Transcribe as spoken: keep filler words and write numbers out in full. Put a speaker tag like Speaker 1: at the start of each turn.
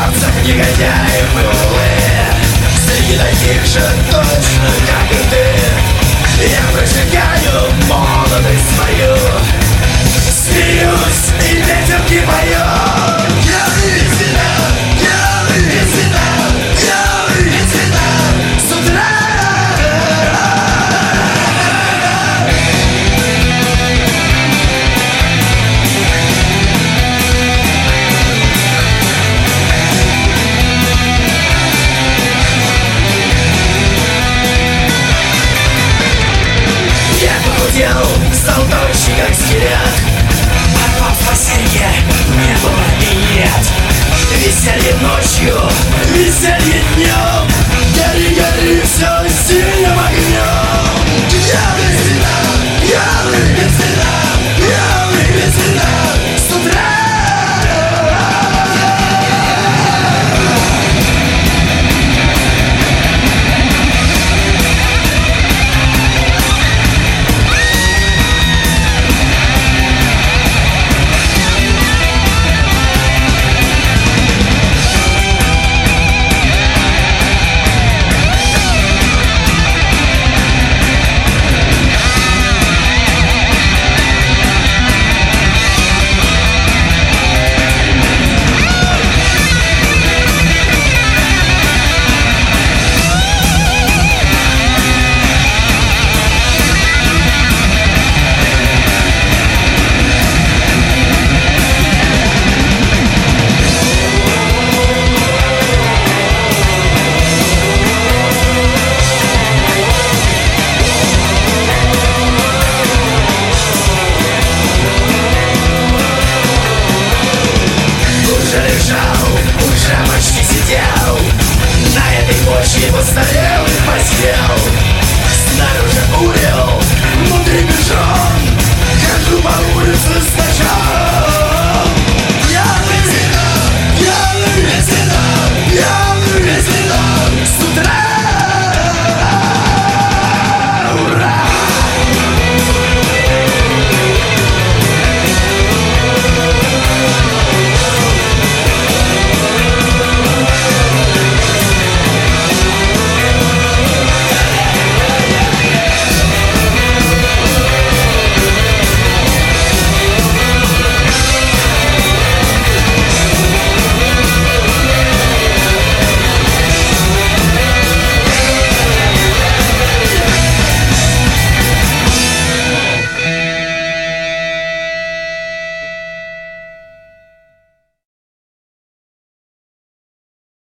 Speaker 1: мерзавцев, негодяев и улы. Среди таких же точно, как и ты, я прожигаю молодость свою. Смеюсь и ветерки пою. Я весела, я весела, я весела с утра. Стал тощий, как скелет, а под спасенье не было и нет. Веселье ночью, веселье